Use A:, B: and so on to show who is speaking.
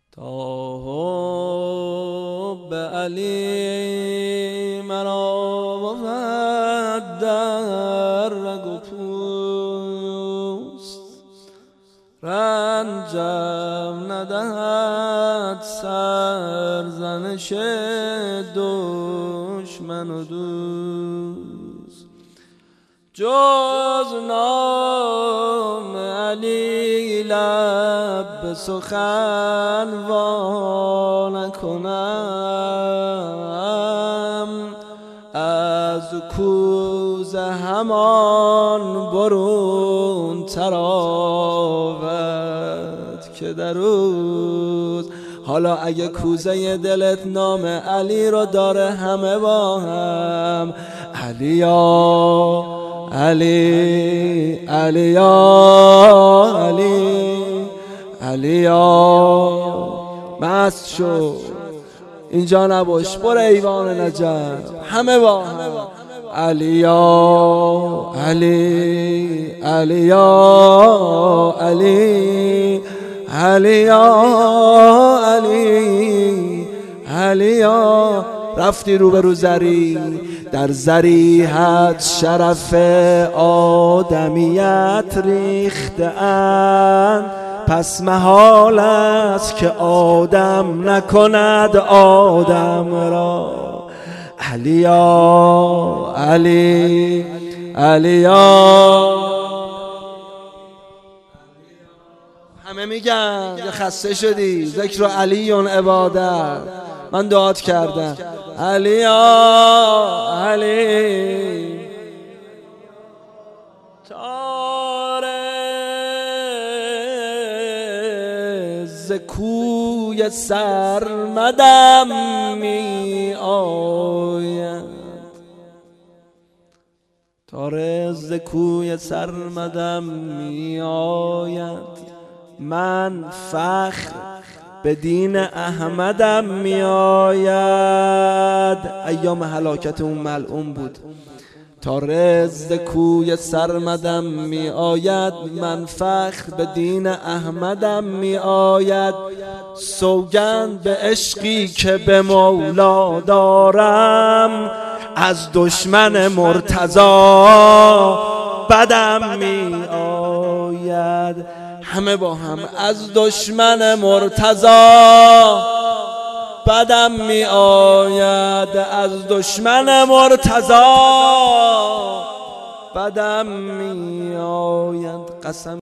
A: تا حب علی مرا بود در رگ و پوست، رنجم ندهد سرزنش دشمن و دوست. جز نام علی لب به سخن وا نکنم، از کوزه همان برون تراود که در روز. حالا اگه کوزه دلت نام علی رو داره، همه با هم علی یا علی، علی یا علی، علی یا. مست شو اینجا نباش، برو ایوان نجف، همه با هم علی یا علی، علی یا علی، علی یا علی، علی یا. رفتی روبرو زری، در زریحت شرف آدمیت ریخته اند، پس محال است که آدم نکند آدم را. علی یا علی، علی یا. همه میگن که خسته شدی، ذکر علی عبادت، من دعات کردم علی یا علی. ز کوی سرمدم می آید، تاره ز کوی سرمدم می آید، من فخر به دین احمدم می آید. ایام هلاکت اون ملعون بود. تا رزق کوی سرمدم می آید، من فخر به دین احمدم می آید. سوگند به عشقی که به مولا دارم، از دشمن مرتضی بدم می آید. همه با هم از دشمن مرتضی بدم می آید، از دشمن مرتضی بدم می آید. قسم